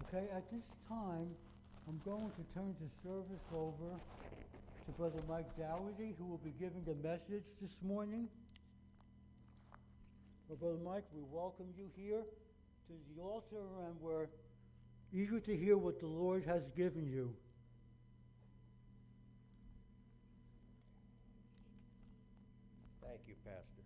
Okay, at this time, I'm going to turn the service over to Brother Mike Dougherty, who will be giving the message this morning. Well, Brother Mike, we welcome you here to the altar, and we're eager to hear what the Lord has given you. Thank you, Pastor.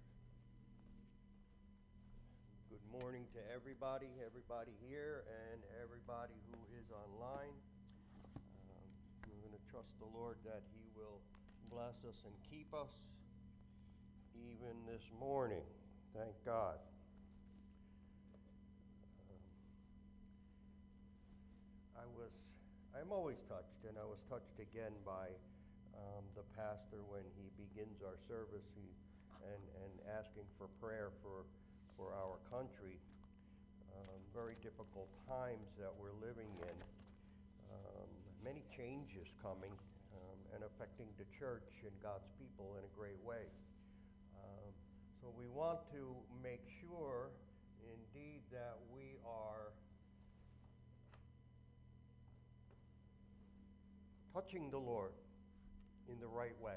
Good morning to everybody here, and everybody who is online. We're going to trust the Lord that He will bless us and keep us even this morning. Thank God. I'm always touched, and I was touched again by the pastor when he begins our service and asking for prayer for our country. Very difficult times that we're living in. Many changes coming and affecting the church and God's people in a great way. So we want to make sure, indeed, that we are touching the Lord in the right way,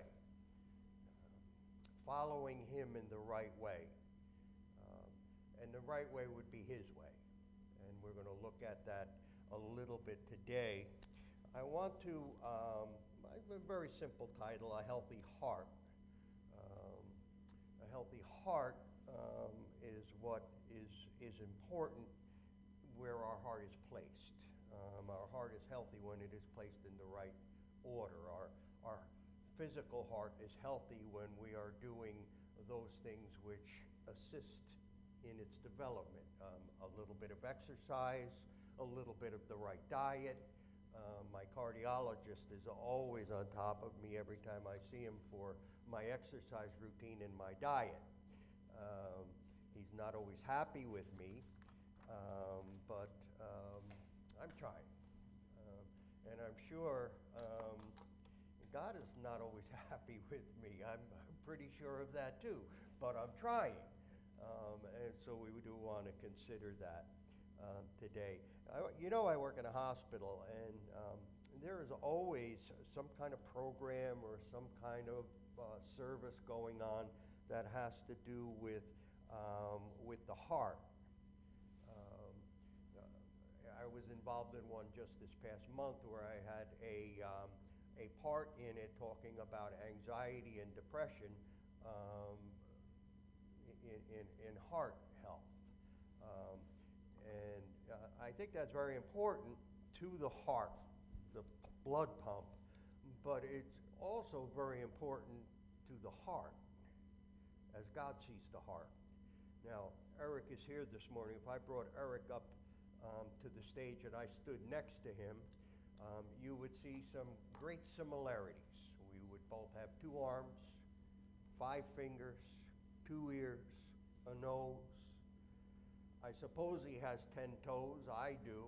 following Him in the right way. And the right way would be His way. And we're going to look at that a little bit today. I want to, I have a very simple title, A Healthy Heart. A healthy heart is what is important where our heart is placed. Our heart is healthy when it is placed in the right order. Our physical heart is healthy when we are doing those things which assist in its development. A little bit of exercise, a little bit of the right diet. My cardiologist is always on top of me every time I see him for my exercise routine and my diet. He's not always happy with me, but I'm trying. And I'm sure God is not always happy with me. I'm pretty sure of that too, but I'm trying. And so we do want to consider that today. I work in a hospital, and there is always some kind of program or some kind of service going on that has to do with the heart. I was involved in one just this past month where I had a part in it talking about anxiety and depression in heart health. And I think that's very important to the heart, the blood pump, but it's also very important to the heart as God sees the heart. Now, Eric is here this morning. If I brought Eric up to the stage and I stood next to him, you would see some great similarities. We would both have 2 arms, 5 fingers, 2 ears, a nose. I suppose he has 10 toes. I do.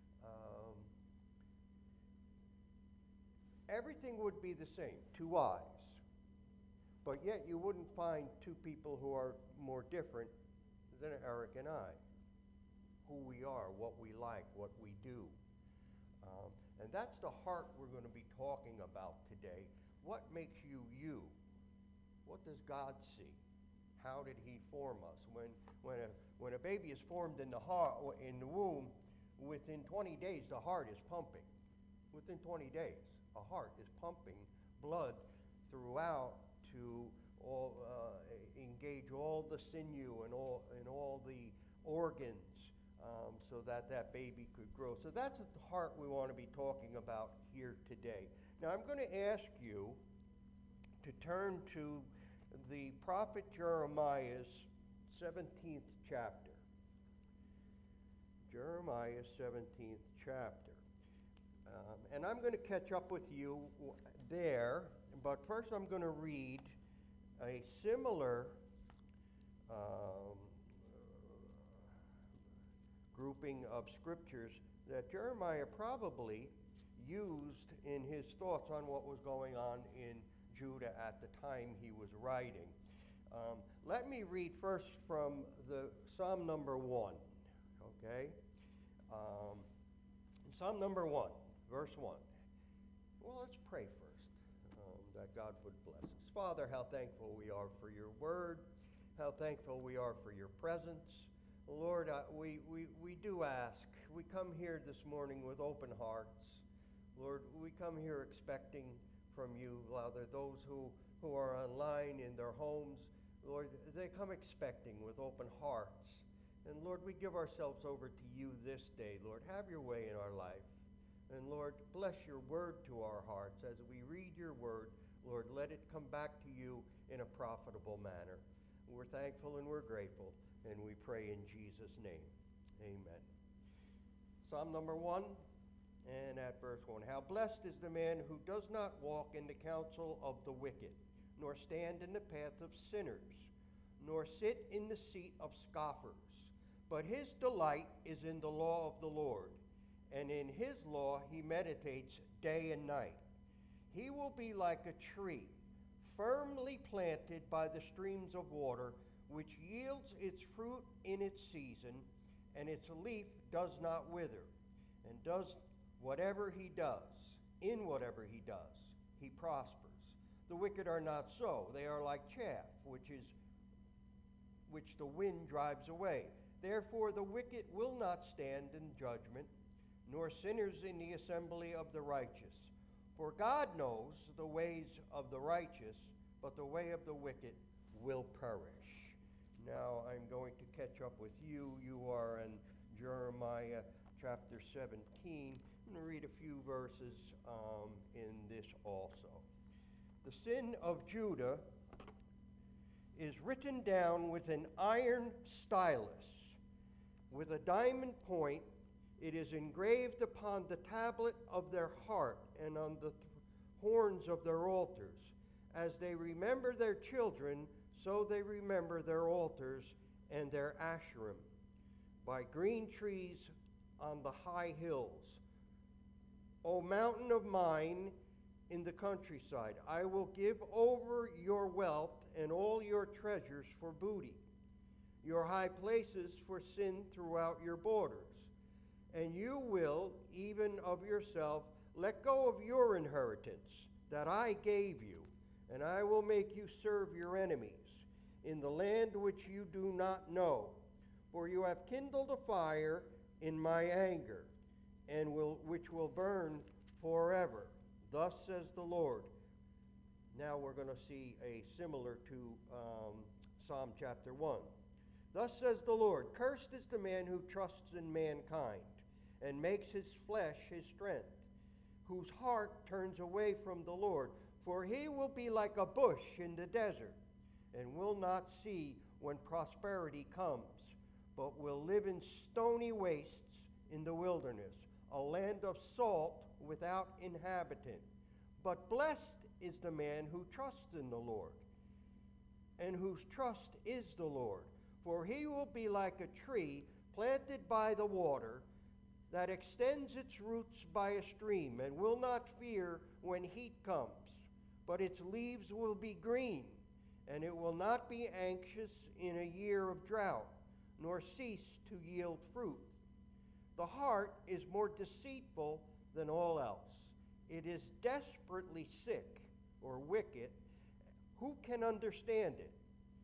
Everything would be the same, 2 eyes. But yet you wouldn't find 2 people who are more different than Eric and I. Who we are, what we like, what we do. And that's the heart we're going to be talking about today. What makes you you? What does God see? How did He form us? When a baby is formed in the womb, within 20 days the heart is pumping. Within 20 days, a heart is pumping blood throughout to engage all the sinew and all the organs, so that baby could grow. So that's the heart we want to be talking about here today. Now I'm going to ask you to turn to the prophet Jeremiah's 17th chapter. Jeremiah's 17th chapter. And I'm going to catch up with you there, but first I'm going to read a similar grouping of scriptures that Jeremiah probably used in his thoughts on what was going on in Judah at the time he was writing. Let me read first from the Psalm number 1, okay? Psalm number 1, verse 1. Well, let's pray first, that God would bless us. Father, how thankful we are for your word, how thankful we are for your presence. Lord, we do ask. We come here this morning with open hearts. Lord, we come here expecting from you, Father, those who are online in their homes, Lord, they come expecting with open hearts. And Lord, we give ourselves over to you this day. Lord, have your way in our life. And Lord, bless your word to our hearts. As we read your word, Lord, let it come back to you in a profitable manner. We're thankful and we're grateful, and we pray in Jesus' name. Amen. Psalm number 1, and at verse 1. How blessed is the man who does not walk in the counsel of the wicked, nor stand in the path of sinners, nor sit in the seat of scoffers. But his delight is in the law of the Lord, and in his law he meditates day and night. He will be like a tree, firmly planted by the streams of water, which yields its fruit in its season, and its leaf does not wither. And does whatever he does, in whatever he does, he prospers. The wicked are not so. They are like chaff, which the wind drives away. Therefore the wicked will not stand in judgment, nor sinners in the assembly of the righteous. For God knows the ways of the righteous, but the way of the wicked will perish. Now I'm going to catch up with you. You are in Jeremiah chapter 17. I'm going to read a few verses in this also. The sin of Judah is written down with an iron stylus. With a diamond point, it is engraved upon the tablet of their heart and on the horns of their altars. As they remember their children, so they remember their altars and their Asherim. By green trees on the high hills. O mountain of mine in the countryside, I will give over your wealth and all your treasures for booty, your high places for sin throughout your borders. And you will, even of yourself, let go of your inheritance that I gave you, and I will make you serve your enemies in the land which you do not know. For you have kindled a fire in my anger, and which will burn forever. Thus says the Lord. Now we're going to see a similar to Psalm chapter 1. Thus says the Lord, cursed is the man who trusts in mankind, and makes his flesh his strength, whose heart turns away from the Lord. For he will be like a bush in the desert, and will not see when prosperity comes, but will live in stony wastes in the wilderness, a land of salt without inhabitant. But blessed is the man who trusts in the Lord, and whose trust is the Lord. For he will be like a tree planted by the water, that extends its roots by a stream, and will not fear when heat comes. But its leaves will be green, and it will not be anxious in a year of drought, nor cease to yield fruit. The heart is more deceitful than all else. It is desperately sick, or wicked. Who can understand it?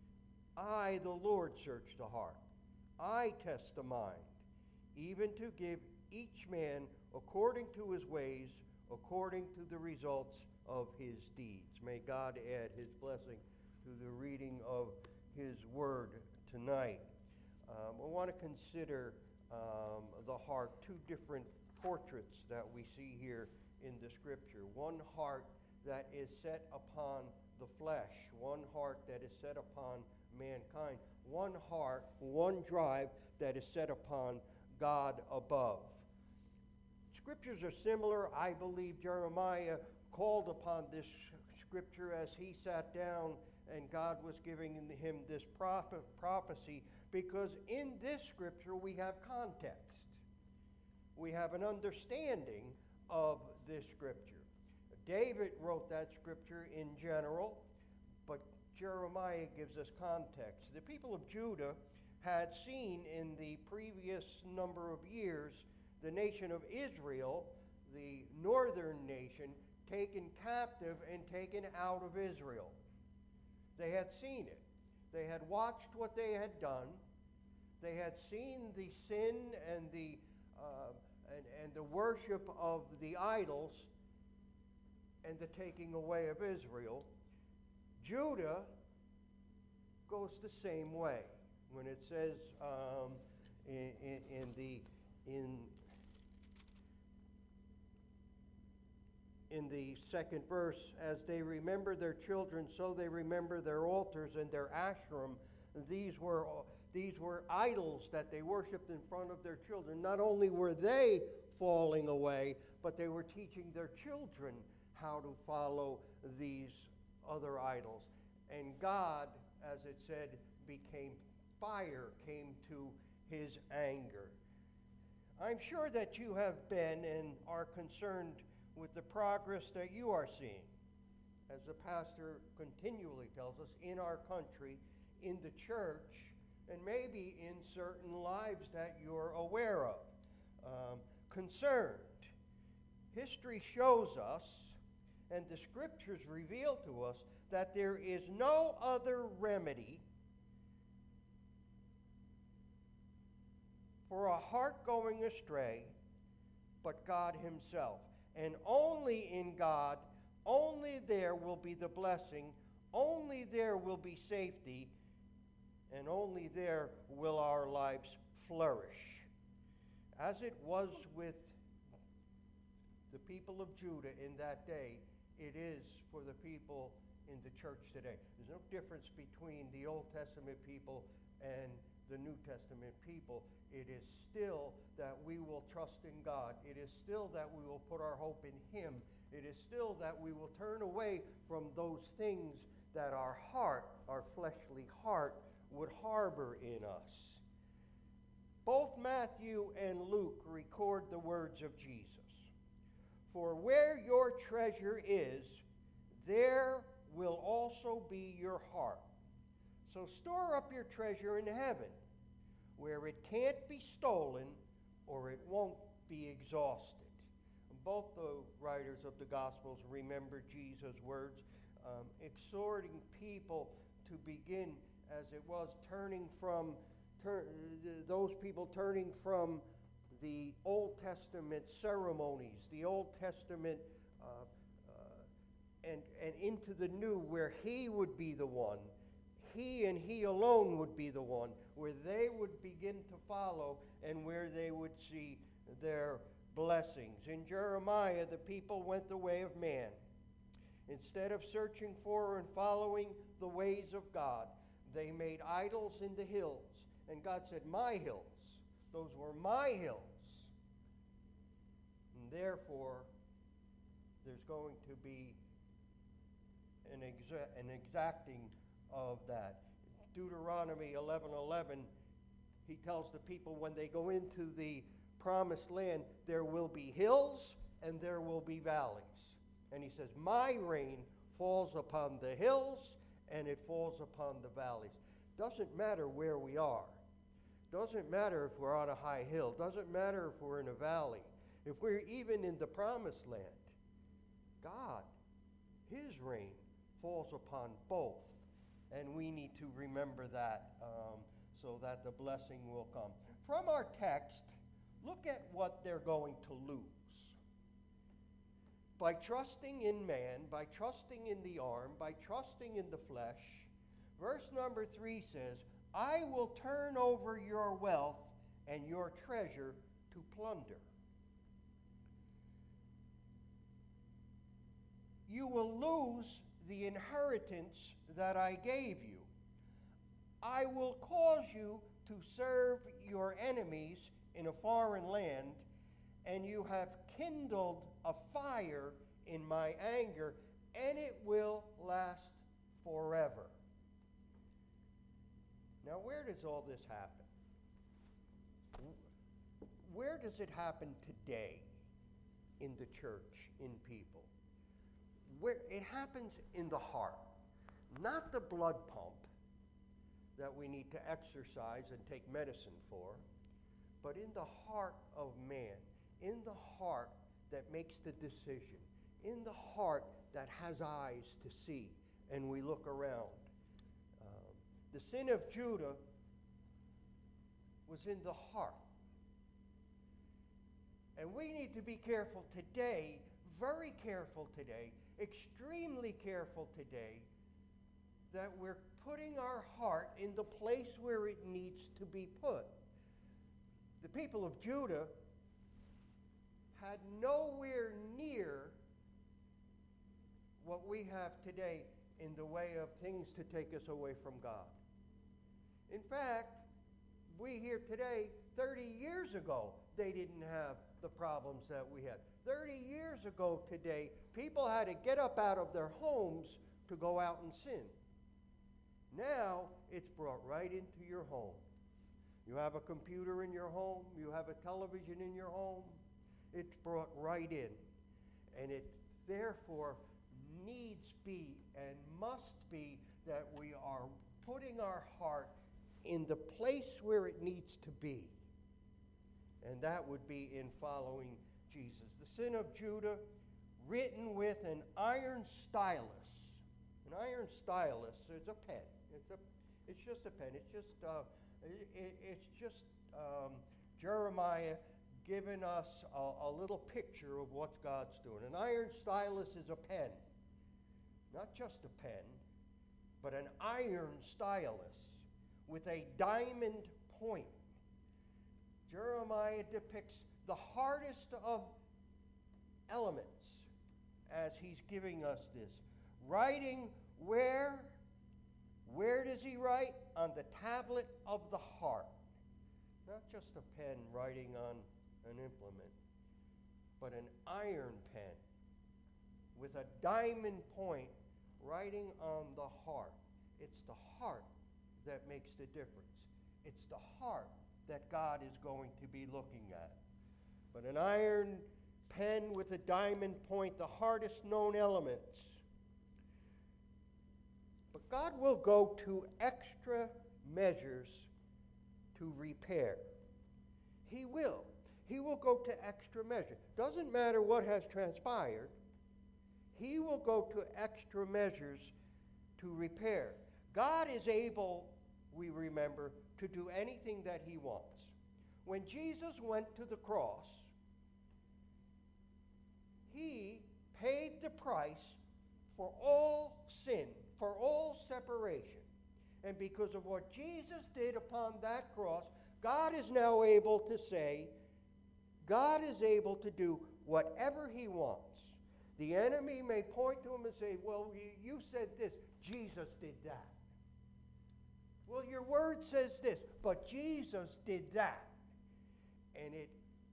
I, the Lord, search the heart. I test the mind, even to give each man according to his ways, according to the results of his deeds. May God add his blessing to the reading of his word tonight. I want to consider the heart, two different portraits that we see here in the scripture. One heart that is set upon the flesh, one heart that is set upon mankind, one heart, one drive that is set upon God above. Scriptures are similar. I believe Jeremiah called upon this scripture as he sat down and God was giving him this prophecy, because in this scripture we have context. We have an understanding of this scripture. David wrote that scripture in general, but Jeremiah gives us context. The people of Judah had seen in the previous number of years the nation of Israel, the northern nation, taken captive and taken out of Israel. They had seen it. They had watched what they had done. They had seen the sin and the worship of the idols and the taking away of Israel. Judah goes the same way. When it says in the second verse, as they remember their children, so they remember their altars and their Asherim. These were idols that they worshipped in front of their children. Not only were they falling away, but they were teaching their children how to follow these other idols. And God, as it said, became fire, came to his anger. I'm sure that you have been and are concerned with the progress that you are seeing, as the pastor continually tells us, in our country, in the church, and maybe in certain lives that you're aware of. Concerned. History shows us, and the scriptures reveal to us, that there is no other remedy for a heart going astray but God himself. And only in God, only there will be the blessing, only there will be safety, and only there will our lives flourish. As it was with the people of Judah in that day, it is for the people in the church today. There's no difference between the Old Testament people and the New Testament people. It is still that we will trust in God. It is still that we will put our hope in him. It is still that we will turn away from those things that our heart, our fleshly heart, would harbor in us. Both Matthew and Luke record the words of Jesus. For where your treasure is, there will also be your heart. So store up your treasure in heaven, where it can't be stolen or it won't be exhausted. Both the writers of the Gospels remember Jesus' words, exhorting people to begin, as it was, those people turning from the Old Testament ceremonies, the Old Testament, and into the New, where he would be the one. He and he alone would be the one, where they would begin to follow and where they would see their blessings. In Jeremiah, the people went the way of man. Instead of searching for and following the ways of God, they made idols in the hills. And God said, my hills, those were my hills. And therefore, there's going to be an exacting of that. Deuteronomy 11:11, he tells the people when they go into the promised land, there will be hills and there will be valleys. And he says, my rain falls upon the hills and it falls upon the valleys. Doesn't matter where we are. Doesn't matter if we're on a high hill. Doesn't matter if we're in a valley. If we're even in the promised land, God, his rain falls upon both. And we need to remember that so that the blessing will come. From our text, look at what they're going to lose. By trusting in man, by trusting in the arm, by trusting in the flesh, verse number 3 says, I will turn over your wealth and your treasure to plunder. You will lose the inheritance that I gave you. I will cause you to serve your enemies in a foreign land, and you have kindled a fire in my anger, and it will last forever. Now, where does all this happen? Where does it happen today in the church, in people? Where it happens in the heart, not the blood pump that we need to exercise and take medicine for, but in the heart of man, in the heart that makes the decision, in the heart that has eyes to see, and we look around. The sin of Judah was in the heart. And we need to be careful today, very careful today, extremely careful today, that we're putting our heart in the place where it needs to be put. The people of Judah had nowhere near what we have today in the way of things to take us away from God. In fact, we here today, 30 years ago, they didn't have the problems that we had. 30 years ago today, people had to get up out of their homes to go out and sin. Now, it's brought right into your home. You have a computer in your home, you have a television in your home, it's brought right in. And it therefore needs be and must be that we are putting our heart in the place where it needs to be. And that would be in following Jesus. The sin of Judah, written with an iron stylus. An iron stylus is a pen. It's just a pen. It's just Jeremiah giving us a little picture of what God's doing. An iron stylus is a pen. Not just a pen, but an iron stylus with a diamond point. Jeremiah depicts the hardest of elements as he's giving us this. Writing where? Where does he write? On the tablet of the heart. Not just a pen writing on an implement, but an iron pen with a diamond point writing on the heart. It's the heart that makes the difference. It's the heart that God is going to be looking at. But an iron pen with a diamond point, the hardest known elements. But God will go to extra measures to repair. He will. He will go to extra measures. Doesn't matter what has transpired. He will go to extra measures to repair. God is able, we remember, to do anything that he wants. When Jesus went to the cross, he paid the price for all sin, for all separation. And because of what Jesus did upon that cross, God is now able to say, God is able to do whatever he wants. The enemy may point to him and say, well, you said this. Jesus did that. Well, your word says this, but Jesus did that. And it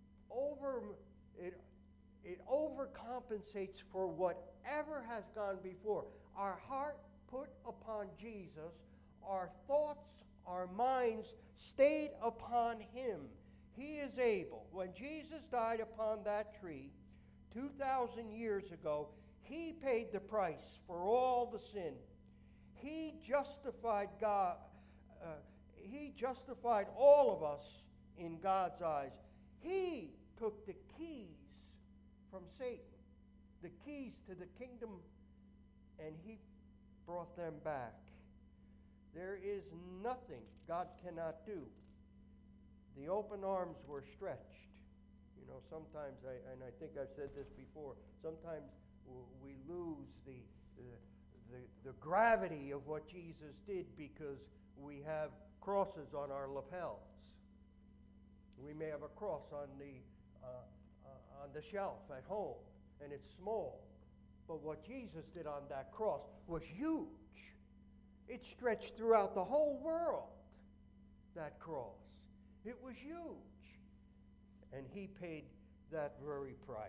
overcompensates for whatever has gone before. Our heart put upon Jesus, our thoughts, our minds stayed upon him. He is able. When Jesus died upon that tree 2,000 years ago, he paid the price for all the sin. He justified God. He justified all of us in God's eyes. He took the keys from Satan, the keys to the kingdom, and he brought them back. There is nothing God cannot do. The open arms were stretched. You know, sometimes, and I think I've said this before, sometimes we lose the gravity of what Jesus did because we have crosses on our lapels. We may have a cross on the shelf at home, and it's small. But what Jesus did on that cross was huge. It stretched throughout the whole world, that cross. It was huge. And he paid that very price.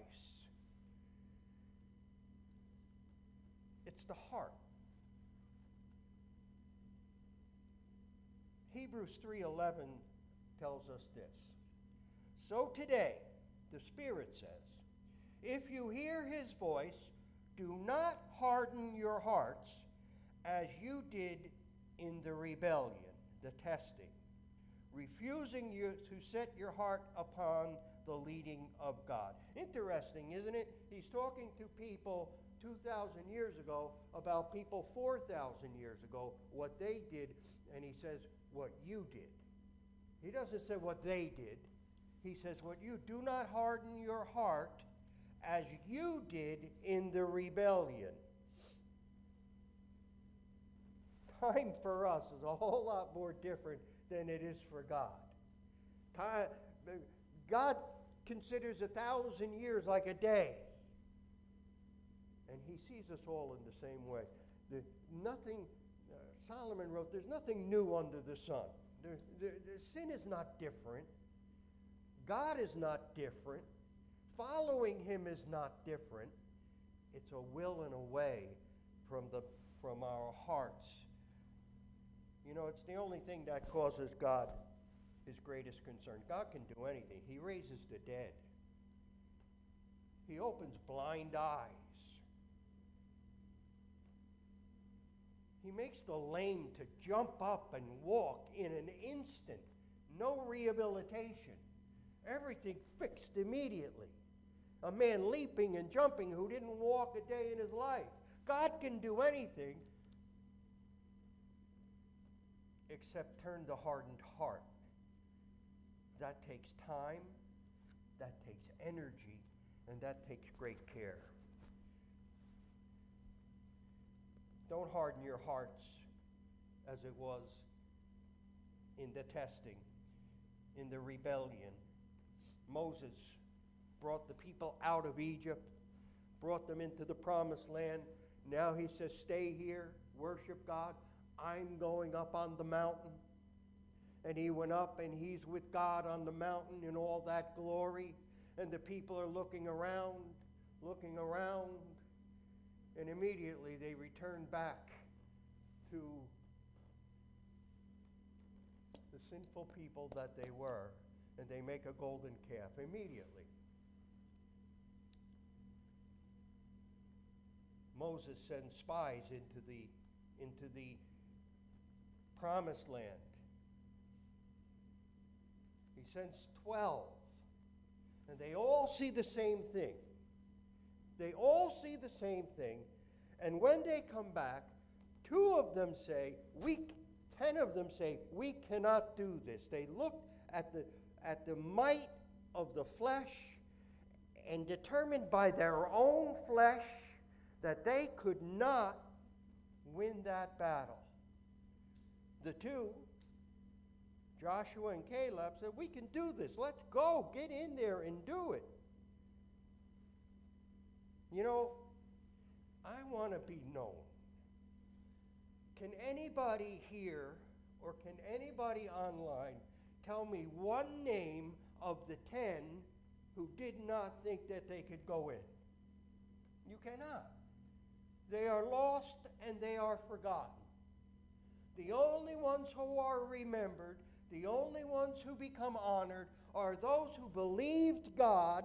It's the heart. Hebrews 3:11 tells us this. So today, the Spirit says, if you hear his voice, do not harden your hearts as you did in the rebellion, the testing. refusing you to set your heart upon the leading of God. Interesting, isn't it? He's talking to people 2,000 years ago about people 4,000 years ago, what they did, and he says, what you did. He doesn't say what they did. He says, what you do not harden your heart as you did in the rebellion. Time for us is a whole lot more different than it is for God. God considers 1,000 years like a day. And he sees us all in the same way. Solomon wrote, there's nothing new under the sun. The sin is not different. God is not different. Following him is not different. It's a will and a way from our hearts. You know, it's the only thing that causes God his greatest concern. God can do anything. He raises the dead. He opens blind eyes. He makes the lame to jump up and walk in an instant. No rehabilitation. Everything fixed immediately. A man leaping and jumping who didn't walk a day in his life. God can do anything except turn the hardened heart. That takes time, that takes energy, and that takes great care. Don't harden your hearts as it was in the testing, in the rebellion. Moses brought the people out of Egypt, brought them into the promised land. Now he says, stay here, worship God. I'm going up on the mountain. And he went up and he's with God on the mountain in all that glory. And the people are looking around. And immediately they return back to the sinful people that they were. And they make a golden calf immediately. Moses sends spies into the promised land. He sends 12. And they all see the same thing. They all see the same thing. And when they come back, 10 of them say, we cannot do this. They looked at the might of the flesh and determined by their own flesh that they could not win that battle. The two, Joshua and Caleb, said, we can do this. Let's go. Get in there and do it. You know, I want to be known. Can anybody here or can anybody online tell me one name of the 10 who did not think that they could go in? You cannot. They are lost and they are forgotten. The only ones who are remembered, the only ones who become honored, are those who believed God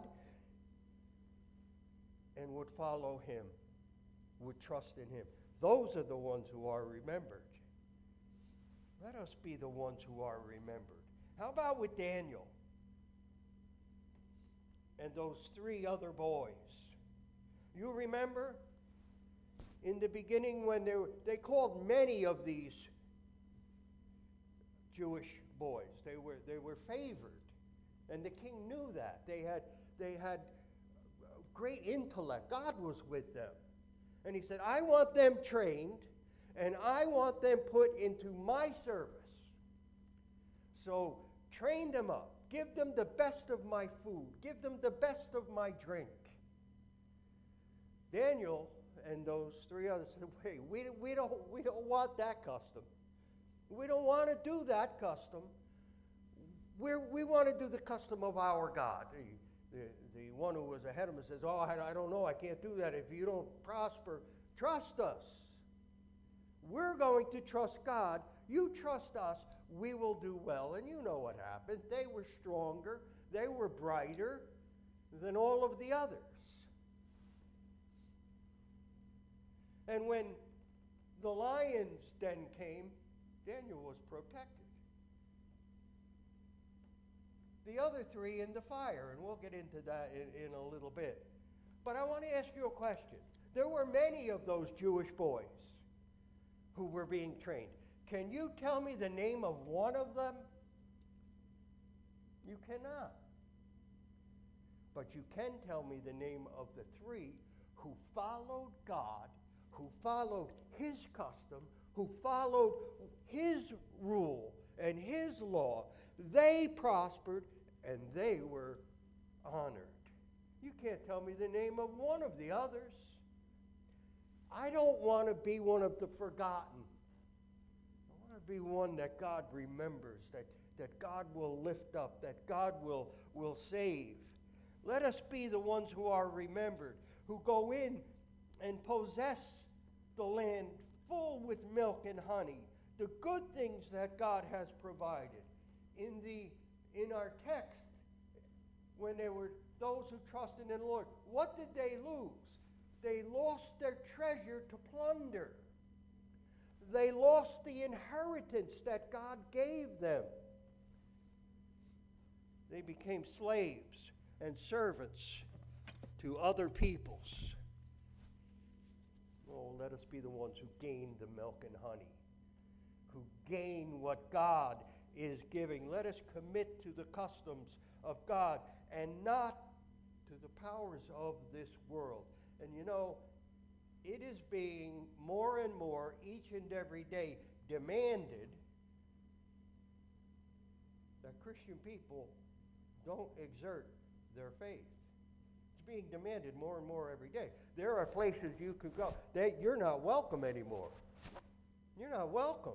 and would follow him, would trust in him. Those are the ones who are remembered. Let us be the ones who are remembered. How about with Daniel and those 3 other boys? You remember in the beginning when they called many of these Jewish boys. They were favored, and the king knew that. They had great intellect. God was with them. And he said, I want them trained, and I want them put into my service. So train them up. Give them the best of my food. Give them the best of my drink. Daniel and those 3 others said, wait, we don't want that custom. We don't want to do that custom. We want to do the custom of our God. The one who was ahead of him says, oh, I don't know, I can't do that. If you don't prosper, trust us. We're going to trust God. You trust us, we will do well. And you know what happened. They were stronger. They were brighter than all of the others. And when the lion's den came, Daniel was protected. the other 3 in the fire, and we'll get into that in a little bit. But I want to ask you a question. There were many of those Jewish boys who were being trained. Can you tell me the name of one of them? You cannot. But you can tell me the name of the 3 who followed God, who followed his custom, who followed his rule and his law. They prospered and they were honored. You can't tell me the name of one of the others. I don't want to be one of the forgotten. I want to be one that God remembers, that God will lift up, that God will save. Let us be the ones who are remembered, who go in and possess the land full with milk and honey, the good things that God has provided. In our text, when there were those who trusted in the Lord, what did they lose? They lost their treasure to plunder. They lost the inheritance that God gave them. They became slaves and servants to other peoples. Oh, let us be the ones who gain the milk and honey, who gain what God is giving. Let us commit to the customs of God and not to the powers of this world. And you know, it is being more and more each and every day demanded that Christian people don't exert their faith. It's being demanded more and more every day. There are places you could go that you're not welcome anymore. You're not welcome.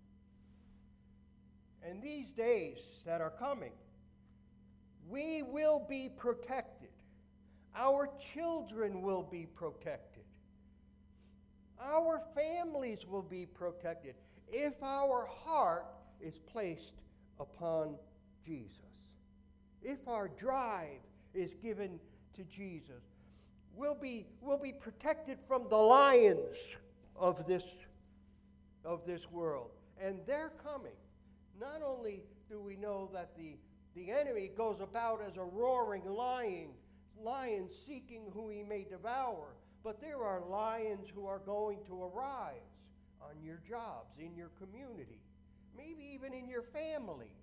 And these days that are coming, we will be protected. Our children will be protected. Our families will be protected if our heart is placed upon Jesus. If our drive is given to Jesus, we'll be protected from the lions of this world. And they're coming. Not only do we know that the enemy goes about as a roaring lion seeking who he may devour, but there are lions who are going to arise on your jobs, in your community, maybe even in your family.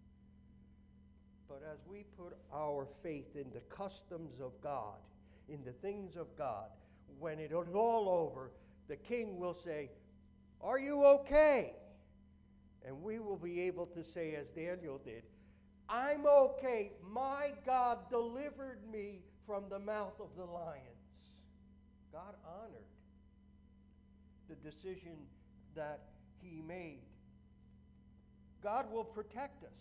But as we put our faith in the customs of God, in the things of God, when it is all over, the king will say, "Are you okay?" And we will be able to say, as Daniel did, "I'm okay. My God delivered me from the mouth of the lions." God honored the decision that he made. God will protect us.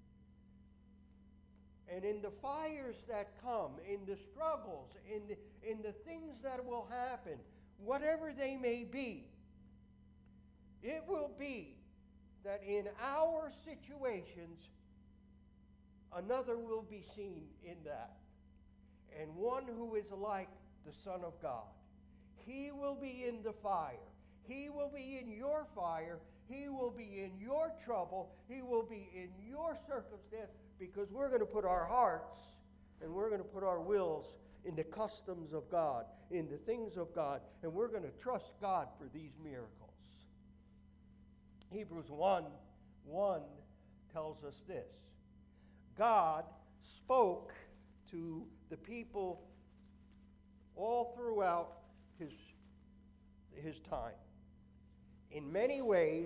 And in the fires that come, in the struggles, in the things that will happen, whatever they may be, it will be that in our situations, another will be seen in that. And one who is like the Son of God. He will be in the fire. He will be in your fire. He will be in your trouble. He will be in your circumstance, because we're going to put our hearts and we're going to put our wills in the customs of God, in the things of God, and we're going to trust God for these miracles. Hebrews 1:1 tells us this. God spoke to the people all throughout his time. In many ways,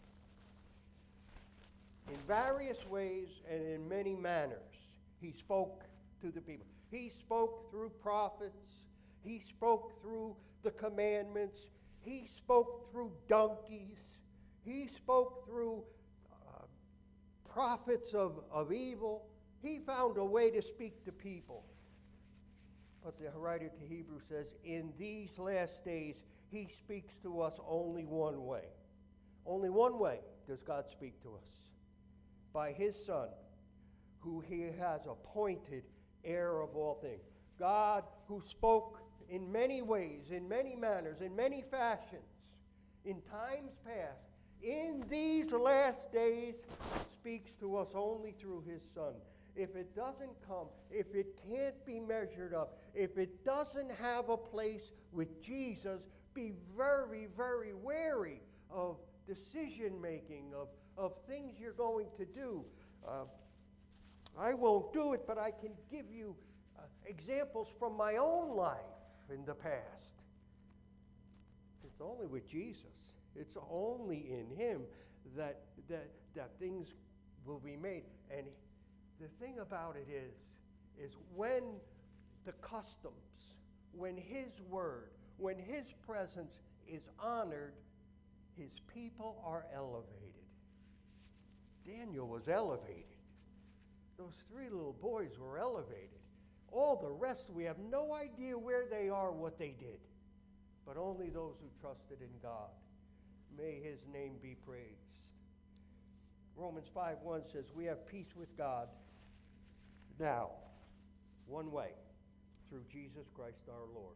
in various ways, and in many manners, he spoke to the people. He spoke through prophets. He spoke through the commandments. He spoke through donkeys. He spoke through prophets of evil. He found a way to speak to people. But the writer to Hebrews says, in these last days, he speaks to us only one way. Only one way does God speak to us. By his Son, who he has appointed heir of all things. God, who spoke in many ways, in many manners, in many fashions, in times past, in these last days, speaks to us only through his Son. if it doesn't come, if it can't be measured up, if it doesn't have a place with Jesus, be very, very wary of decision making, of things you're going to do. I won't do it, but I can give you examples from my own life in the past. It's only with Jesus. It's only in Him that things will be made. And the thing about it is when the customs, when His word, when His presence is honored, His people are elevated. Daniel was elevated. Those 3 little boys were elevated. All the rest, we have no idea where they are, what they did. But only those who trusted in God. May His name be praised. Romans 5:1 says, we have peace with God now, one way, through Jesus Christ our Lord.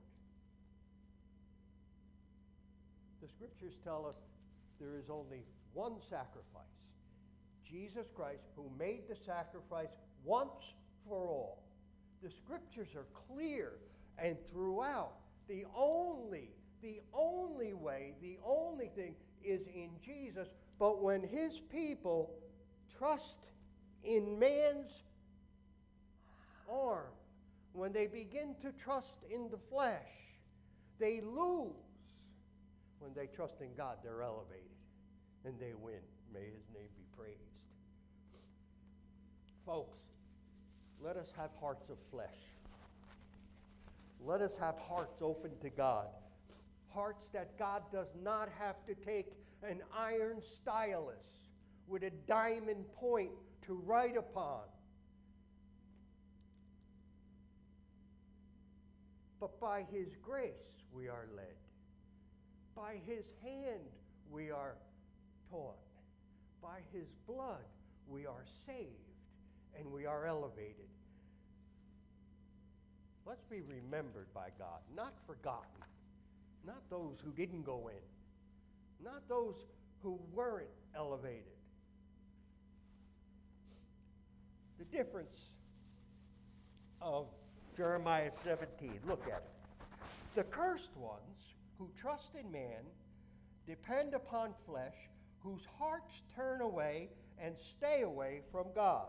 The scriptures tell us there is only one sacrifice. Jesus Christ, who made the sacrifice once for all. The scriptures are clear, and throughout, the only way, the only thing is in Jesus. But when His people trust in man's arm, when they begin to trust in the flesh, they lose. When they trust in God, they're elevated, and they win. May His name be praised. Folks, let us have hearts of flesh. Let us have hearts open to God. Hearts that God does not have to take an iron stylus with a diamond point to write upon. But by His grace we are led. By His hand we are taught. By His blood we are saved and we are elevated. Let's be remembered by God, not forgotten. Not those who didn't go in. Not those who weren't elevated. The difference of Jeremiah 17, look at it. The cursed ones who trust in man, depend upon flesh, whose hearts turn away and stay away from God.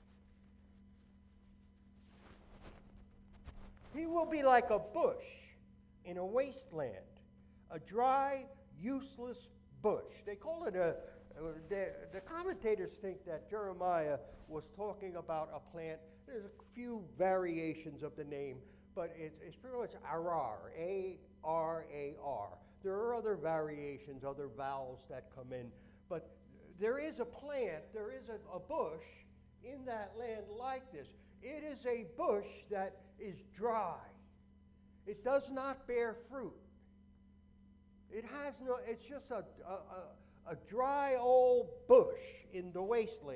He will be like a bush in a wasteland, a dry, useless bush. They call it the commentators think that Jeremiah was talking about a plant. There's a few variations of the name, but it's pretty much Arar, A-R-A-R. There are other variations, other vowels that come in, but there is a plant, there is a bush in that land like this. It is a bush that is dry. It does not bear fruit. It has no, it's just a dry old bush in the wasteland.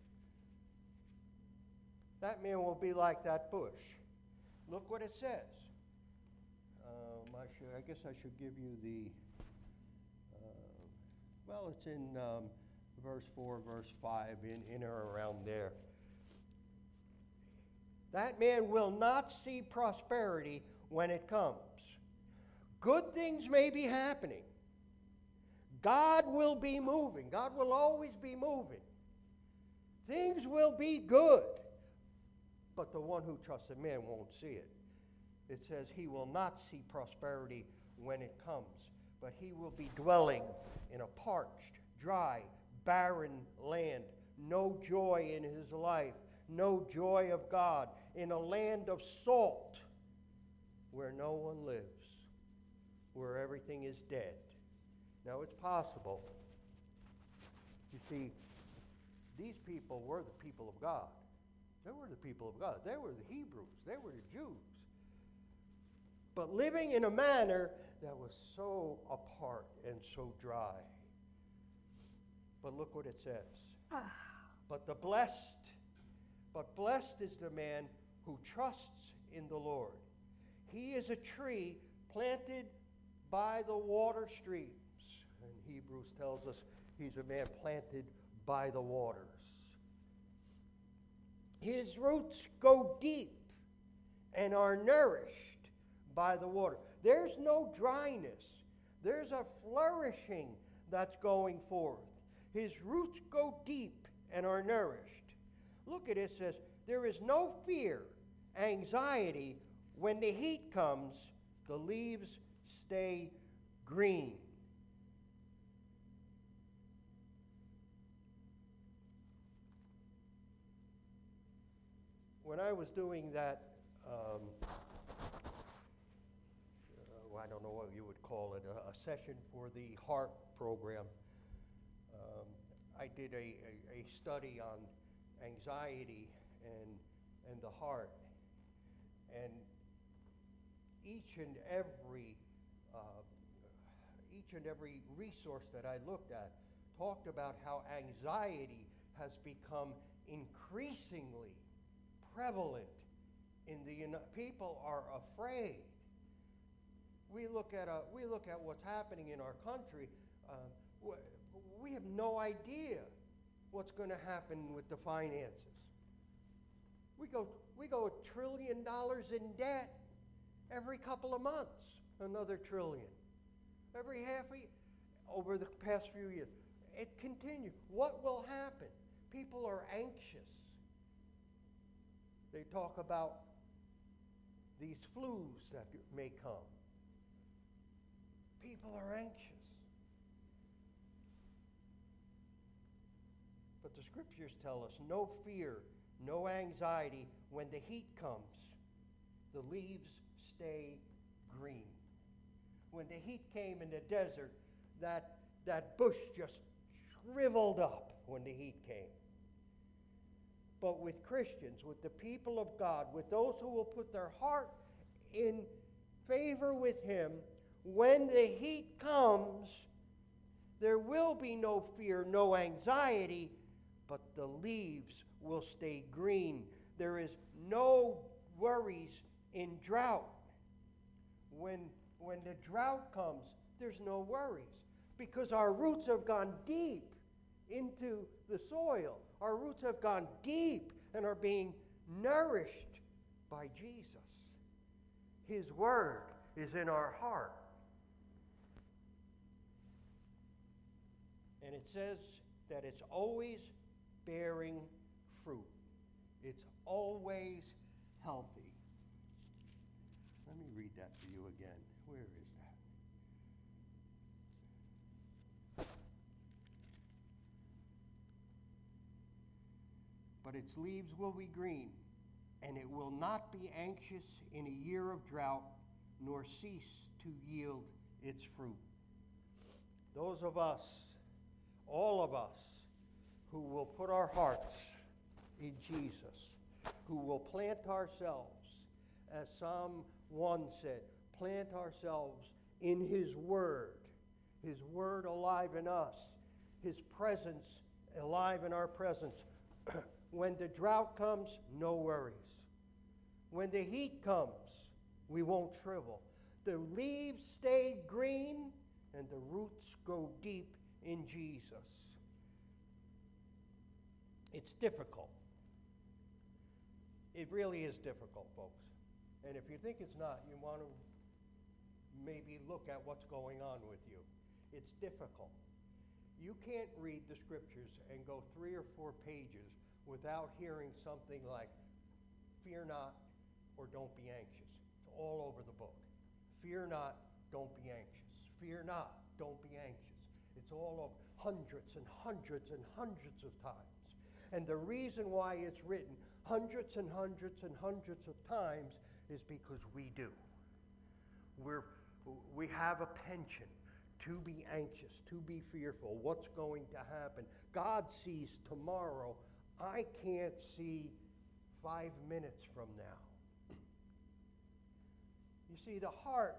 That man will be like that bush. Look what it says. I guess I should give you the, well, it's in verse 4, verse 5, in or around there. That man will not see prosperity when it comes. Good things may be happening. God will be moving. God will always be moving. Things will be good. But the one who trusts in man won't see it. It says he will not see prosperity when it comes, but he will be dwelling in a parched, dry, barren land. No joy in his life. No joy of God. In a land of salt where no one lives, where everything is dead. Now, it's possible. You see, these people were the people of God. They were the people of God. They were the Hebrews. They were the Jews. But living in a manner that was so apart and so dry. But look what it says. But blessed is the man who trusts in the Lord. He is a tree planted by the water streams. And Hebrews tells us he's a man planted by the waters. His roots go deep and are nourished by the water. There's no dryness. There's a flourishing that's going forth. His roots go deep and are nourished. Look at it, it says, there is no fear, anxiety. When the heat comes, the leaves stay green. When I was doing that, I don't know what you would call it, a session for the heart program, I did a study on anxiety and the heart. And each and every resource that I looked at talked about how anxiety has become increasingly prevalent in the people are afraid. We look at what's happening in our country. We have no idea what's going to happen with the finances. We go $1 trillion in debt every couple of months. Another trillion. Every half a year. Over the past few years. It continues. What will happen? People are anxious. They talk about these flus that may come. People are anxious. But the scriptures tell us no fear, no anxiety. When the heat comes, the leaves stay green. When the heat came in the desert, that bush just shriveled up when the heat came. But with Christians, with the people of God, with those who will put their heart in favor with Him, when the heat comes, there will be no fear, no anxiety, but the leaves will stay green. There is no worries in drought. When the drought comes, there's no worries because our roots have gone deep into the soil. Our roots have gone deep and are being nourished by Jesus. His word is in our heart. And it says that it's always bearing fruit. It's always healthy. Let me read that for you again. Where is that? But its leaves will be green, and it will not be anxious in a year of drought, nor cease to yield its fruit. Those of us, all of us, who will put our hearts in Jesus, who will plant ourselves, as Psalm 1 said, plant ourselves in His Word alive in us, His presence alive in our presence. When the drought comes, no worries. When the heat comes, we won't shrivel. The leaves stay green and the roots go deep in Jesus. It's difficult. It really is difficult, folks. And if you think it's not, you want to maybe look at what's going on with you. It's difficult. You can't read the scriptures and go 3 or 4 pages without hearing something like, fear not, or don't be anxious. It's all over the book. Fear not, don't be anxious. Fear not, don't be anxious. It's all over, hundreds and hundreds and hundreds of times. And the reason why it's written hundreds and hundreds and hundreds of times is because we do. We have a penchant to be anxious, to be fearful. What's going to happen? God sees tomorrow. I can't see 5 minutes from now. You see, the heart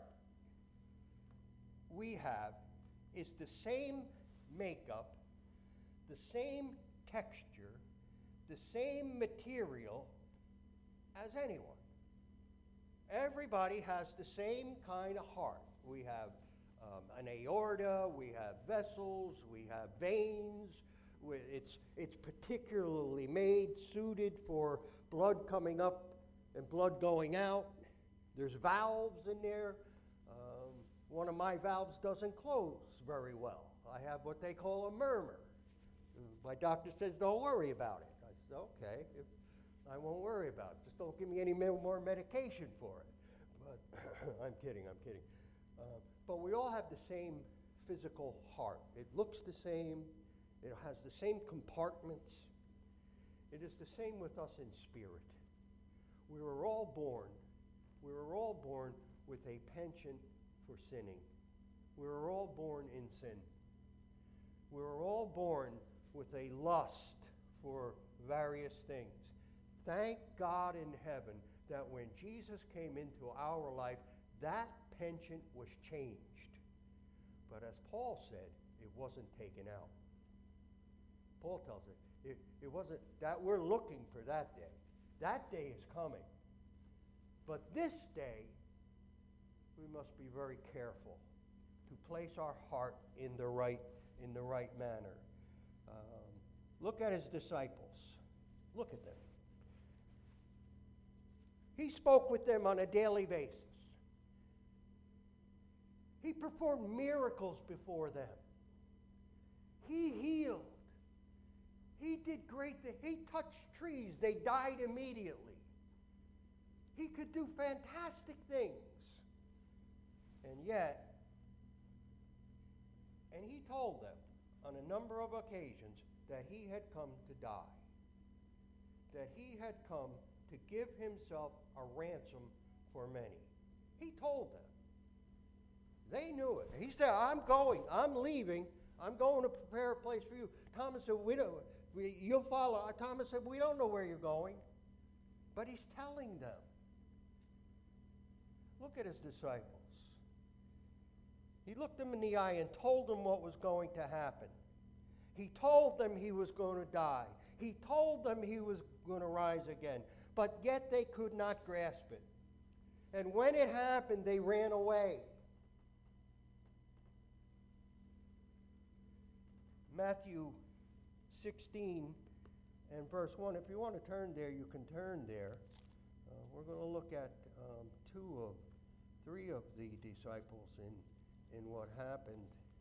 we have is the same makeup, the same texture, the same material as anyone. Everybody has the same kind of heart. We have an aorta, we have vessels, we have veins, It's particularly made, suited for blood coming up and blood going out. There's valves in there. One of my valves doesn't close very well. I have what they call a murmur. My doctor says, don't worry about it. I said, okay, I won't worry about it. Just don't give me any more medication for it. But I'm kidding. But we all have the same physical heart. It looks the same. It has the same compartments. It is the same with us in spirit. We were all born with a penchant for sinning. We were all born in sin. We were all born with a lust for various things. Thank God in heaven that when Jesus came into our life, that penchant was changed. But as Paul said, it wasn't taken out. Paul tells us it wasn't that we're looking for that day. That day is coming. But this day, we must be very careful to place our heart in the right manner. Look at his disciples. Look at them. He spoke with them on a daily basis. He performed miracles before them. He healed. He did great things. He touched trees. They died immediately. He could do fantastic things. And yet, and he told them on a number of occasions that he had come to die. That he had come to give himself a ransom for many. He told them. They knew it. He said, I'm leaving. I'm going to prepare a place for you. Thomas said, you'll follow. Thomas said, we don't know where you're going. But he's telling them. Look at his disciples. He looked them in the eye and told them what was going to happen. He told them he was going to die. He told them he was going to rise again. But yet they could not grasp it. And when it happened, they ran away. Matthew 16 and verse 1. If you want to turn there, you can turn there. We're going to look at three of the disciples in what happened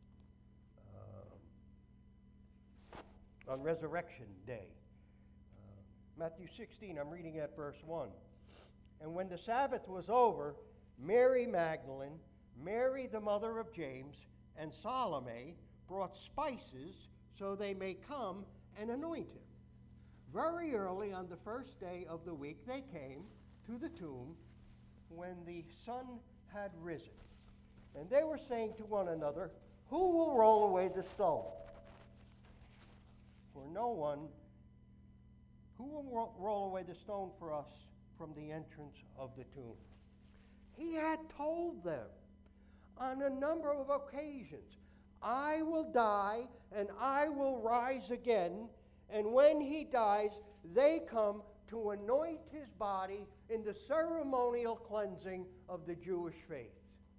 on Resurrection Day. Matthew 16, I'm reading at verse 1. And when the Sabbath was over, Mary Magdalene, Mary the mother of James, and Salome brought spices so they may come and anoint him. Very early on the first day of the week, they came to the tomb when the sun had risen. And they were saying to one another, who will roll away the stone? For no one, who will roll away the stone for us from the entrance of the tomb? He had told them on a number of occasions, I will die and I will rise again. And when he dies, they come to anoint his body in the ceremonial cleansing of the Jewish faith.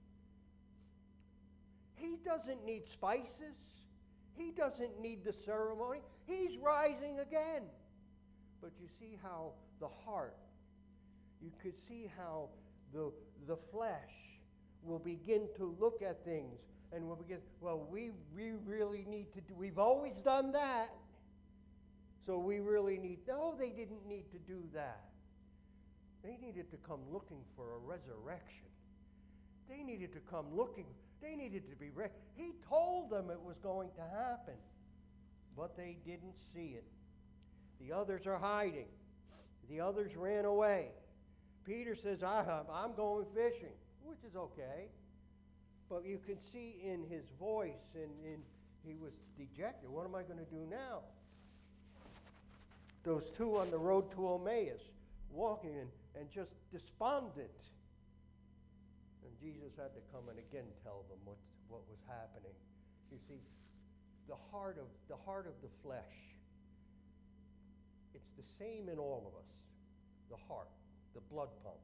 He doesn't need spices. He doesn't need the ceremony. He's rising again. But you see how the heart, you could see how the flesh will begin to look at things and will begin, well, we really need to do, we've always done that. So we really need, no, they didn't need to do that. They needed to come looking for a resurrection. They needed to come looking, they needed to be ready. He told them it was going to happen, but they didn't see it. The others are hiding. The others ran away. Peter says, I'm going fishing, which is okay. But you can see in his voice, and he was dejected. What am I going to do now? Those two on the road to Emmaus, walking and just despondent. And Jesus had to come and again tell them what was happening. You see, the heart of the flesh, it's the same in all of us. The heart, the blood pump.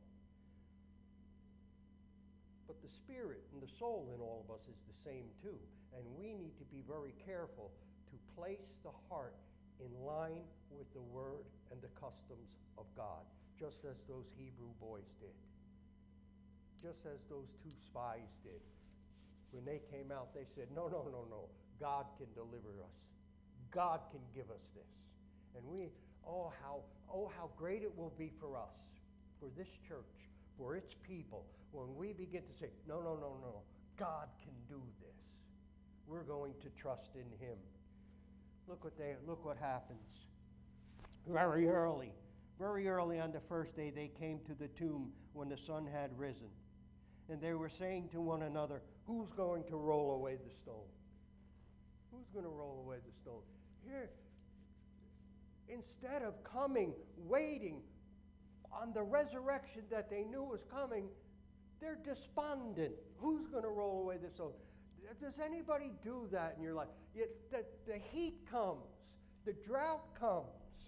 But the spirit and the soul in all of us is the same too. And we need to be very careful to place the heart in line with the word and the customs of God, just as those Hebrew boys did. Just as those two spies did. When they came out, they said, no, no, no, no. God can deliver us. God can give us this. And how great it will be for us, for this church, for its people, when we begin to say, no, no, no, no, God can do this. We're going to trust in him. Look what happens. Very early on the first day, they came to the tomb when the sun had risen. And they were saying to one another, who's going to roll away the stone? Who's going to roll away the stone? Here, instead of coming, waiting on the resurrection that they knew was coming, they're despondent. Who's going to roll away the stone? Does anybody do that in your life? The heat comes, the drought comes.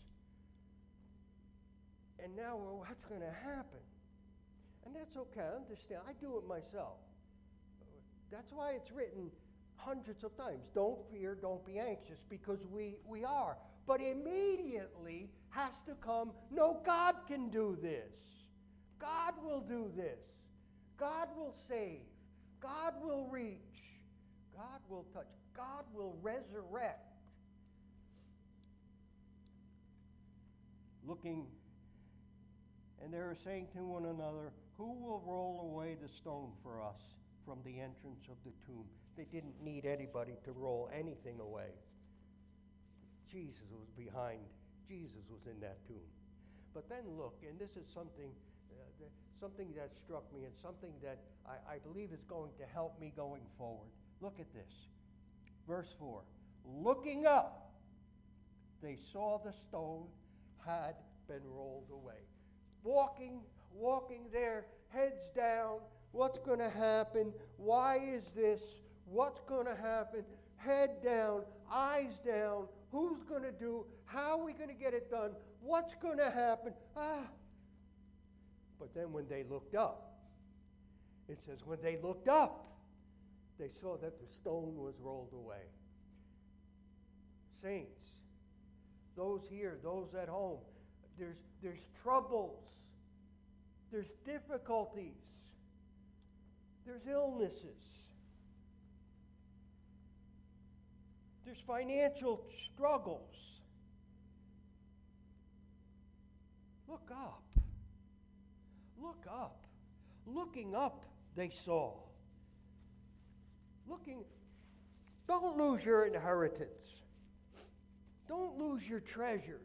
And now, what's going to happen? And that's okay, I understand. I do it myself. That's why it's written hundreds of times. Don't fear, don't be anxious, because we are. But immediately has to come, no, God can do this. God will do this. God will save. God will reach. God will touch. God will resurrect. Looking, and they were saying to one another, who will roll away the stone for us from the entrance of the tomb? They didn't need anybody to roll anything away. Jesus was behind. Jesus was in that tomb. But then look, and this is something that struck me and something that I believe is going to help me going forward. Look at this. Verse 4. Looking up, they saw the stone had been rolled away. Walking there, heads down. What's going to happen? Why is this? What's going to happen? Head down, eyes down. Who's going to do? How are we going to get it done? What's going to happen? But then when they looked up, it says when they looked up, they saw that the stone was rolled away. Saints, those here, those at home, there's troubles. There's difficulties. There's illnesses. There's financial struggles. Look up. Look up. Looking up, they saw. Don't lose your inheritance. Don't lose your treasures.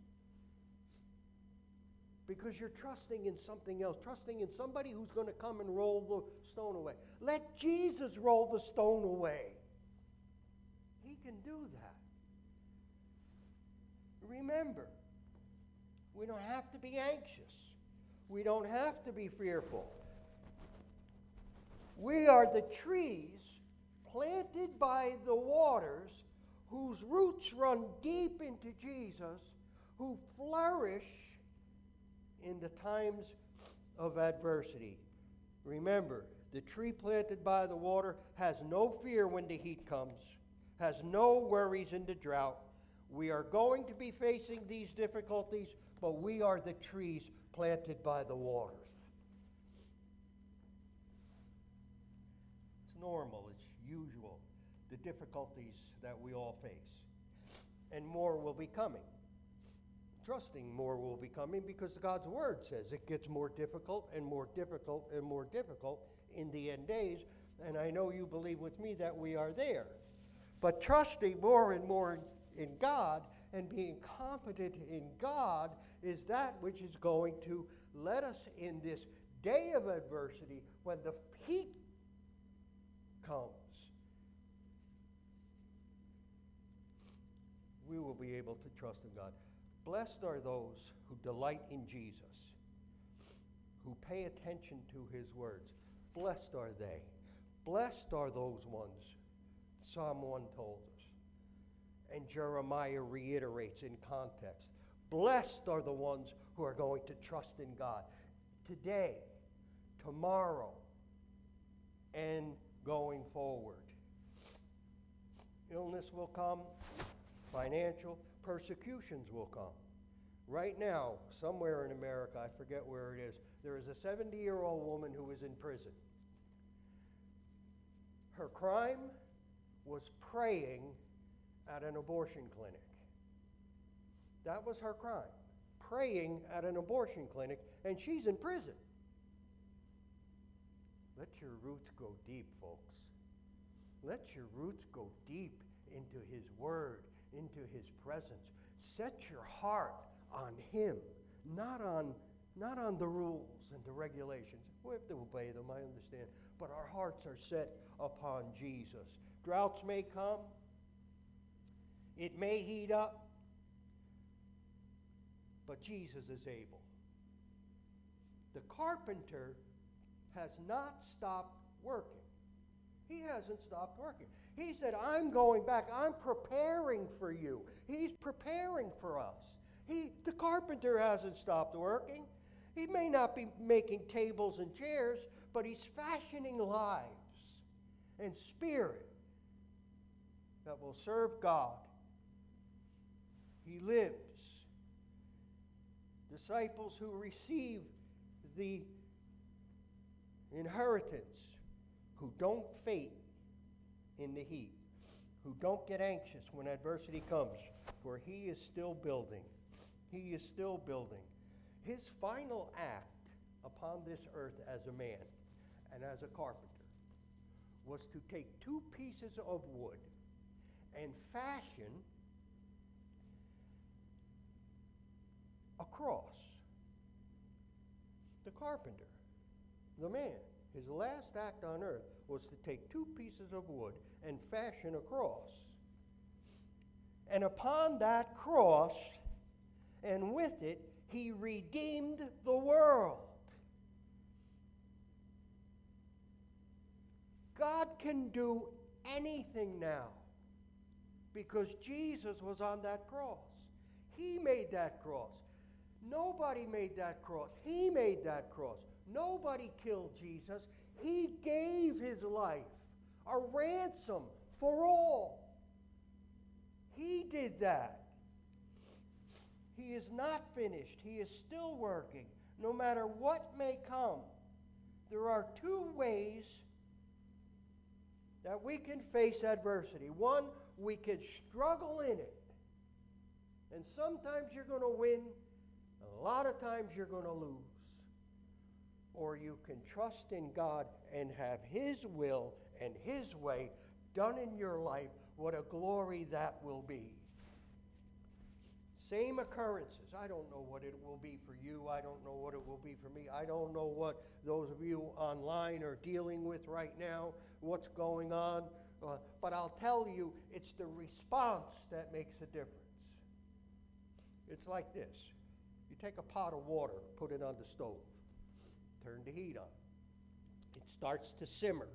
Because you're trusting in something else, trusting in somebody who's going to come and roll the stone away. Let Jesus roll the stone away. He can do that. Remember, we don't have to be anxious. We don't have to be fearful. We are the trees planted by the waters whose roots run deep into Jesus, who flourish in the times of adversity. Remember, the tree planted by the water has no fear when the heat comes, has no worries in the drought. We are going to be facing these difficulties, but we are the trees planted by the waters. It's normal, it's usual, the difficulties that we all face. And more will be coming. Trusting more will be coming because God's word says it gets more difficult and more difficult and more difficult in the end days. And I know you believe with me that we are there. But trusting more and more in God and being confident in God is that which is going to let us in this day of adversity, when the heat comes, we will be able to trust in God. Blessed are those who delight in Jesus, who pay attention to his words. Blessed are they. Blessed are those ones, Psalm 1 told us. And Jeremiah reiterates in context. Blessed are the ones who are going to trust in God today, tomorrow, and going forward. Illness will come. Financial persecutions will come. Right now, somewhere in America, I forget where it is, there is a 70-year-old woman who is in prison. Her crime was praying at an abortion clinic. That was her crime, praying at an abortion clinic, and she's in prison. Let your roots go deep, folks. Let your roots go deep into His Word, into His presence. Set your heart on Him, not on the rules and the regulations. We have to obey them, I understand. But our hearts are set upon Jesus. Droughts may come. It may heat up. But Jesus is able. The carpenter has not stopped working. He hasn't stopped working. He said, I'm going back. I'm preparing for you. He's preparing for us. The carpenter hasn't stopped working. He may not be making tables and chairs, but he's fashioning lives and spirit that will serve God. He lives. Disciples who receive the inheritance, who don't faint in the heat, who don't get anxious when adversity comes, for He is still building. He is still building. His final act upon this earth as a man and as a carpenter was to take two pieces of wood and fashion a cross. The carpenter, the man, his last act on earth was to take two pieces of wood and fashion a cross. And upon that cross, and with it, He redeemed the world. God can do anything now because Jesus was on that cross. He made that cross. Nobody made that cross. He made that cross. Nobody killed Jesus. He gave His life, a ransom for all. He did that. He is not finished. He is still working. No matter what may come, there are two ways that we can face adversity. One, we can struggle in it. And sometimes you're going to win. A lot of times you're going to lose. Or you can trust in God and have His will and His way done in your life. What a glory that will be. Same occurrences. I don't know what it will be for you. I don't know what it will be for me. I don't know what those of you online are dealing with right now, what's going on. But I'll tell you, it's the response that makes a difference. It's like this. You take a pot of water, put it on the stove, turn the heat on. It starts to simmer.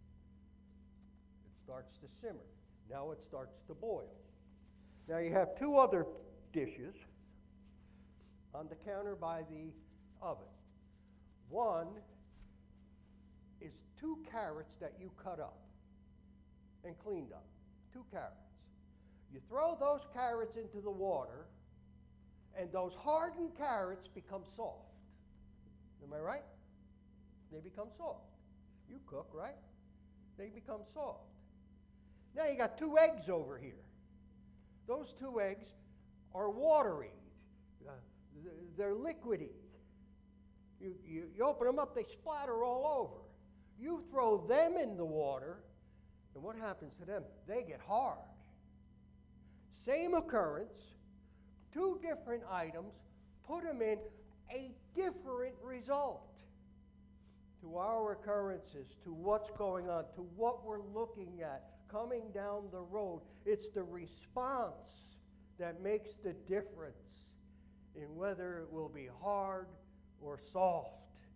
It starts to simmer. Now it starts to boil. Now you have two other dishes on the counter by the oven. One is 2 carrots that you cut up and cleaned up. 2 carrots. You throw those carrots into the water, and those hardened carrots become soft. Am I right? They become soft. You cook, right? They become soft. Now you got 2 eggs over here. Those 2 eggs are watery. They're liquidy. You open them up, they splatter all over. You throw them in the water, and what happens to them? They get hard. Same occurrence, 2 different items, put them in, a different result. To our occurrences, to what's going on, to what we're looking at, coming down the road, it's the response that makes the difference in whether it will be hard or soft.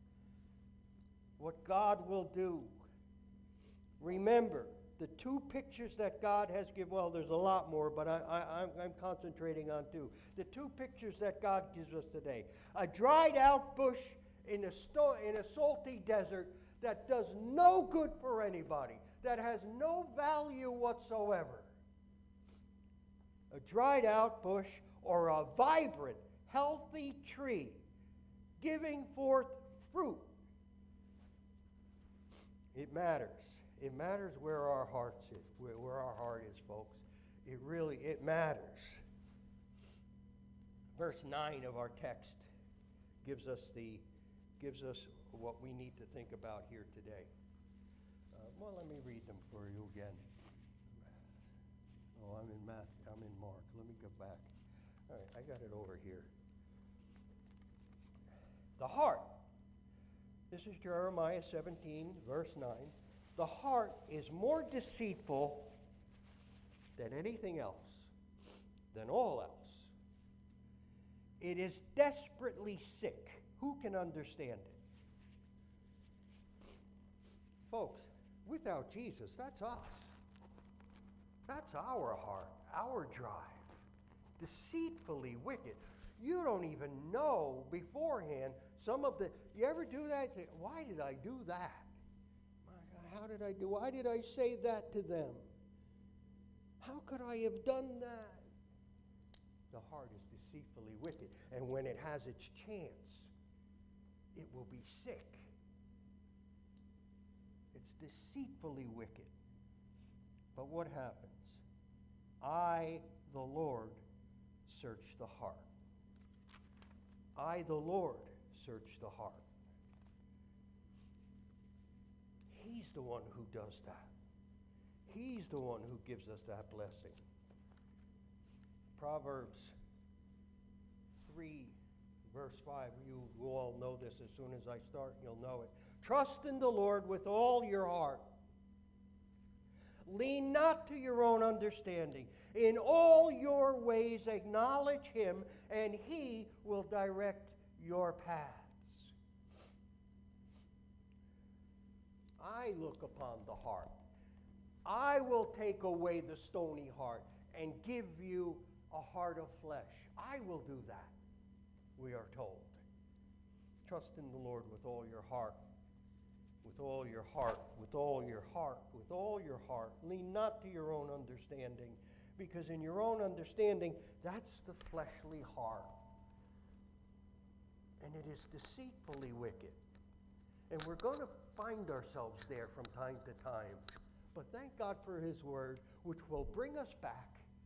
What God will do. Remember, the 2 pictures that God has given, well, there's a lot more, but I'm concentrating on 2. The 2 pictures that God gives us today. A dried out bush in a salty desert that does no good for anybody, that has no value whatsoever. a dried out bush, or a vibrant, healthy tree giving forth fruit. It matters. It matters where our hearts is, where our heart is, folks. It matters. Verse 9 of our text gives us what we need to think about here today. Well, let me read them for you again. Oh, I'm in Mark. Let me go back. All right, I got it over here. The heart. This is Jeremiah 17, verse 9. The heart is more deceitful than anything else, than all else. It is desperately sick. Who can understand it? Folks, without Jesus, that's us. That's our heart, our drive. Deceitfully wicked. You don't even know beforehand you ever do that? Say, why did I do that? Why did I say that to them? How could I have done that? The heart is deceitfully wicked. And when it has its chance, it will be sick. It's deceitfully wicked. But what happens? I, the Lord, search the heart. I, the Lord, search the heart. He's the one who does that. He's the one who gives us that blessing. Proverbs 3, verse 5. You all know this. As soon as I start, you'll know it. Trust in the Lord with all your heart. Lean not to your own understanding. In all your ways acknowledge him, and he will direct your paths. I look upon the heart. I will take away the stony heart and give you a heart of flesh. I will do that, we are told. Trust in the Lord with all your heart. With all your heart, with all your heart, with all your heart. Lean not to your own understanding, because in your own understanding, that's the fleshly heart. And it is deceitfully wicked. And we're going to find ourselves there from time to time. But thank God for his word, which will bring us back,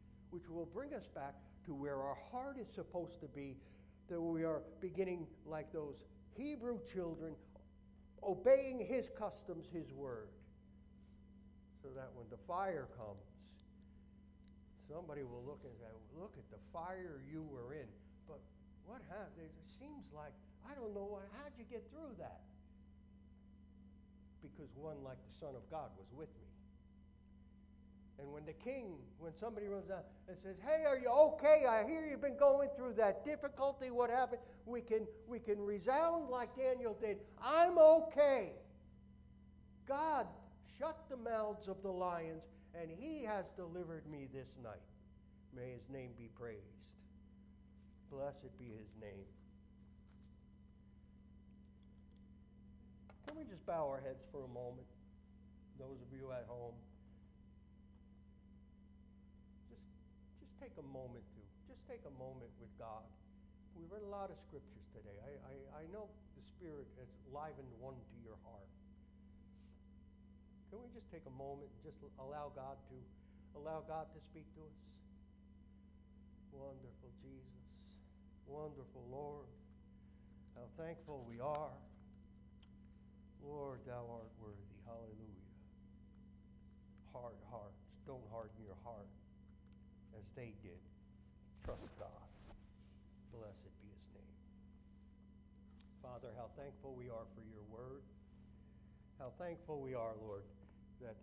to where our heart is supposed to be, that we are beginning like those Hebrew children, obeying his customs, his word, so that when the fire comes, somebody will look and say, look at the fire you were in. But what happened? It seems like, I don't know, how'd you get through that? Because one like the Son of God was with me. And when somebody runs out and says, hey, are you okay? I hear you've been going through that difficulty. What happened? We can resound like Daniel did. I'm okay. God shut the mouths of the lions, and he has delivered me this night. May his name be praised. Blessed be his name. Can we just bow our heads for a moment? Those of you at home. Take a moment with God. We read a lot of scriptures today. I know the Spirit has livened one to your heart. Can we just take a moment and just allow God to speak to us? Wonderful Jesus. Wonderful Lord. How thankful we are. Lord, thou art worthy. Hallelujah. Hard hearts. Don't harden your heart as they did. Trust God. Blessed be his name. Father, how thankful we are for your word. How thankful we are, Lord, that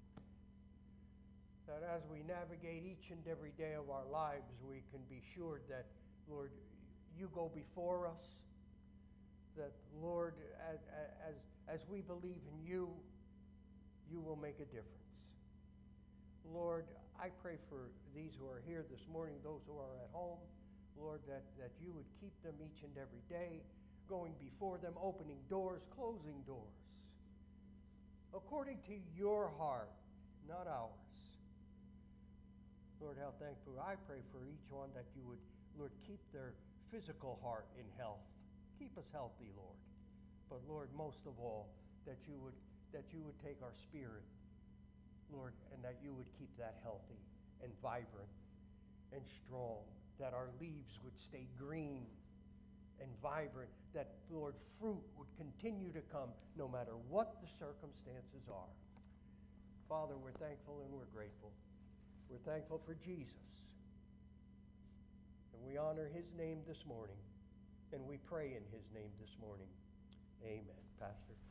as we navigate each and every day of our lives, we can be sure that, Lord, you go before us. That, Lord, as we believe in you, you will make a difference. Lord, I pray for these who are here this morning, those who are at home, Lord, that you would keep them each and every day, going before them, opening doors, closing doors, according to your heart, not ours. Lord, how thankful. I pray for each one that you would, Lord, keep their physical heart in health. Keep us healthy, Lord. But Lord, most of all, that you would take our spirit, Lord, and that you would keep that healthy and vibrant and strong, that our leaves would stay green and vibrant, that, Lord, fruit would continue to come no matter what the circumstances are. Father, we're thankful and we're grateful. We're thankful for Jesus. And we honor his name this morning, and we pray in his name this morning. Amen. Pastor.